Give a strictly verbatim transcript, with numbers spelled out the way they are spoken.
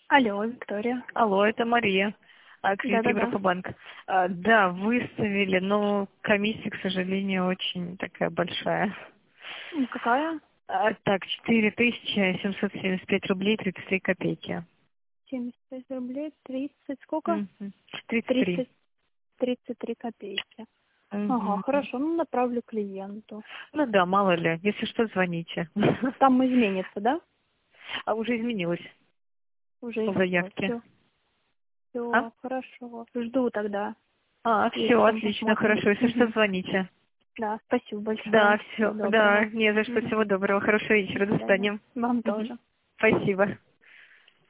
Алло, Виктория. Алло, это Мария, а, кредит Да-да-да. Европа-банк. А, Да, выставили, но комиссия, к сожалению, очень такая большая. М, Какая? А, Так, четыре тысячи семьсот семьдесят пять рублей тридцать три копейки. семьдесят пять рублей, тридцать, сколько? Мгм. тридцать три. тридцать, тридцать три копейки. Ага, Мгм. хорошо, ну направлю клиенту. Ну да, мало ли, если что, звоните. Там изменится, да? А уже изменилось Уже по изменилось. заявке. Все, А? все, хорошо. Жду тогда. А, все, Вечером отлично, посмотрим. хорошо, если что, Мгм. звоните. Да, спасибо Да, большое. Всего все, да, доброго. не за что, Мгм. всего доброго, хорошего До вечера, до свидания. свидания. Вам Мгм. тоже. Спасибо.